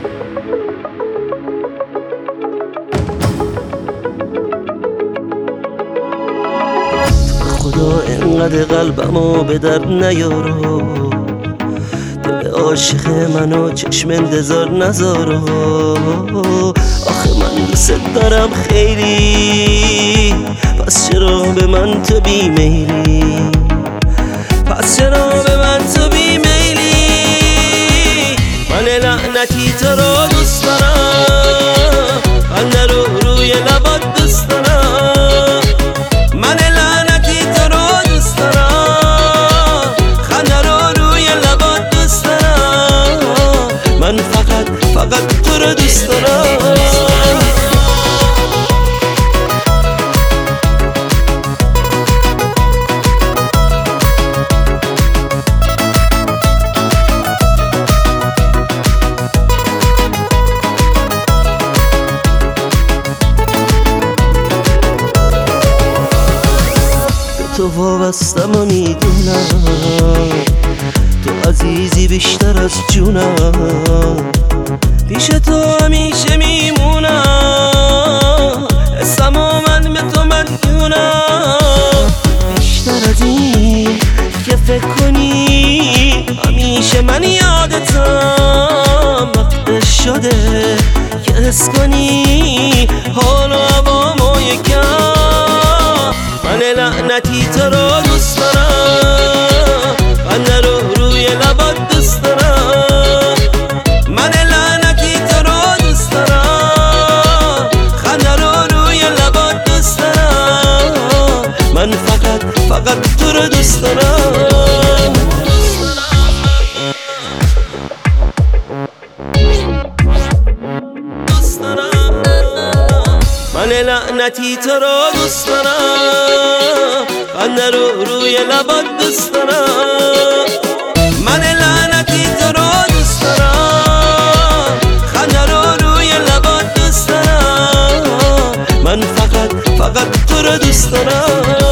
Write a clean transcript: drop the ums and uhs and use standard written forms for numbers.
خدا انقدر قلبمو به درد نیارو، دل عاشق منو چشم انتظار نذارو. آخه من دوست دارم خیلی، پس چرا به من تو بیمیلی؟ پس چرا به من تو بیمیلی؟ من لعنتی تو رو دوست دارم، خنده رو روی لبات دوست دارم. من لعنتی تو رو دوست دارم، خنده رو روی لبات دوست دارم. من فقط تو رو دوست دارم. تو وابستم و میدونم، تو عزیزی بیشتر از جونم. پیش تو همیشه میمونم، اسم و من به تو مدیونم. بیشتر از این که فکر کنی، همیشه من یادتم. وقت شده که حس کنی حال و هوامو یکم. من لعنتی تو رو دوست دارم، خنده رو روی لبات دوست دارم. من لعنتی تو رو دوست دارم، خنده رو روی لبات دوست دارم. من فقط تو رو دوست دارم. من لعنتی تو رو دوست دارم، خنده رو روی لبات دوست دارم. من لعنتی تو رو دوست دارم، خنده رو روی لبات دوست دارم. من فقط تو رو دوست دارم.